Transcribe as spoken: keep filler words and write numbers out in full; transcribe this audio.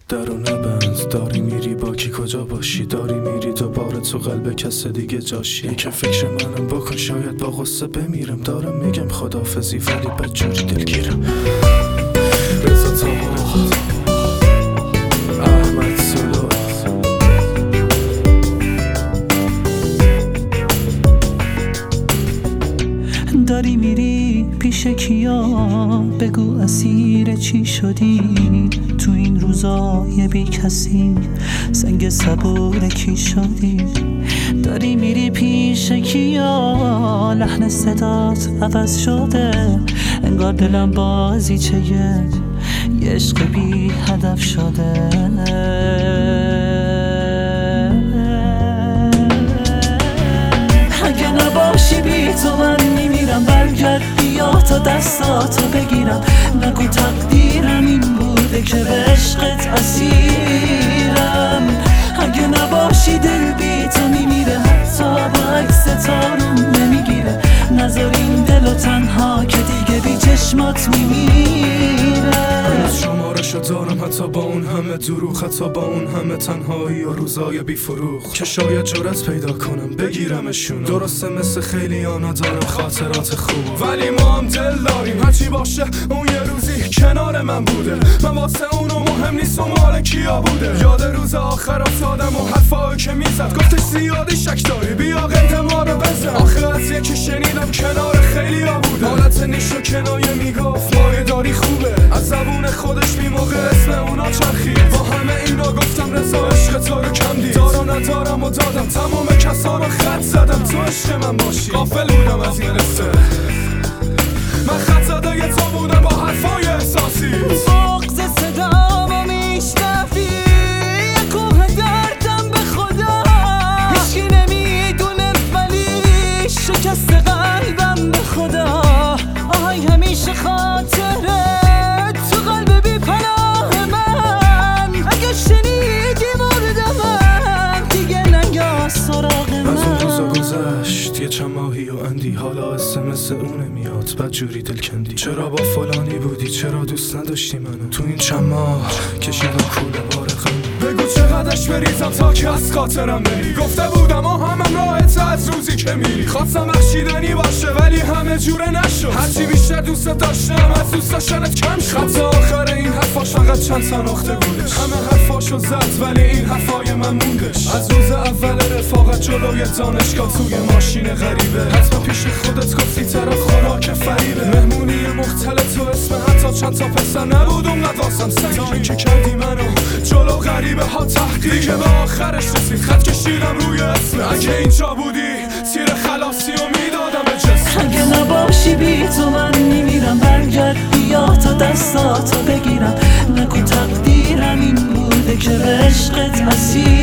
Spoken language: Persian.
درو نبند، داری میری با کی کجا باشی؟ داری میری دوباره تو قلب کس دیگه جاشی. که فکر منم بکن شاید با غصه بمیرم. دارم میگم خداحافظی ولی بدجوری دلگیرم. رضا طاهر، احمد سلو. داری میری پیش کیا؟ بگو اسیر چی شدی؟ تو این روزای بی کسی سنگ صبور کی شدی؟ داری میری پیش کیا؟ لحن صدات عوض شده، انگار دلم بازیچه یه عشق بی هدف شده. اگه نباشی بی تو من میمیرم. برگرد بیا تا دستاتو بگیرم. نگو تقدیرم این بوده که به عشقت اسیرم. اگه نباشی دل بی تو میمیره، حتی با عکس تارون نمیگیره. نذار این دلو تنها که دیگه بی چشمات میمیره. شمارشو دارم حتی با اون همه دروغ، حتی با اون همه تنهایی و روزای بی فروغ، که شاید جرأت پیدا کنم بگیرمشون. درسته مثل خیلی آنا دارم خاطرات خوب، ولی ما هم دل داریم. هرچی باشه اون یه روزی کنار من بوده. من واسه اونو مهم نیست و مال کیا بوده. یاد روز آخرات آدم و حرفایی که میزد، گفتش زیادی شک داری بیا قید ما رو بزن. آخه از یکی شنیدم کنار خیلی ها بوده. حالت نیش و کنایه میگفت مایه داری خوبه. از زبون خودش بی موقع اسم اونا چرخید. با همه اینا گفتم رضا عشق تو رو کم دید. دارو ندارم و دادم تمام کسا رو خط زدم. تو عشق من باشی غافل بودم از یه رسته. من خط زده یه تو بودم با حرفای احساسی. بغض صدامو میشنفی، یه کوه دردم به خدا. هیچی نمیدونه ولی شکست قلبم به خدا. آهای همیشه خاطره تو قلب بی پناه من. اگه شنیدی مورد من دیگه نگاه سراغ من. از اون روزا گذشت یه چند ماهی و اندی، حالا اسمس اونه میاد بدجوری دل کندی. چرا با فلانی بودی؟ چرا دوست نداشتی منو؟ تو این چند ماه کشیدم کوله بار غم. بگو چقدرش بریزم تا که از خاطرم بری. گفته بودم آهمم راحت از روزی که میری. خواستم بخشیدنی باشه ولی همه جوره نشد. هرچی بیشتر دوست داشتم از دوست داشتنت کم شد. خط آخر این حرفاش فقط چند تا نقطه بودش. همه حرفاشو زد ولی این حرفای من موندش. از روز اول رفاقت جلوی دانشگاه توی ماشین غریبه، حتما پیش خودت گفتی طرف خوراک فریبه. مهمونی مختلط و اسم حتی چند تا پسر نبود اونقدر واسم سنگین که کردی منو جلو غریبه ها تحقیر. که به آخرش رسید خط کشیدم روی اسم. اگه اینجا بودی تیر خلاصی رو میدادم به جسم. اگه نباشی بی تو من میمیرم. برگرد بیا تا دستاتو بگیرم. نگو تقدیرم این بوده که به عشقت اسیر.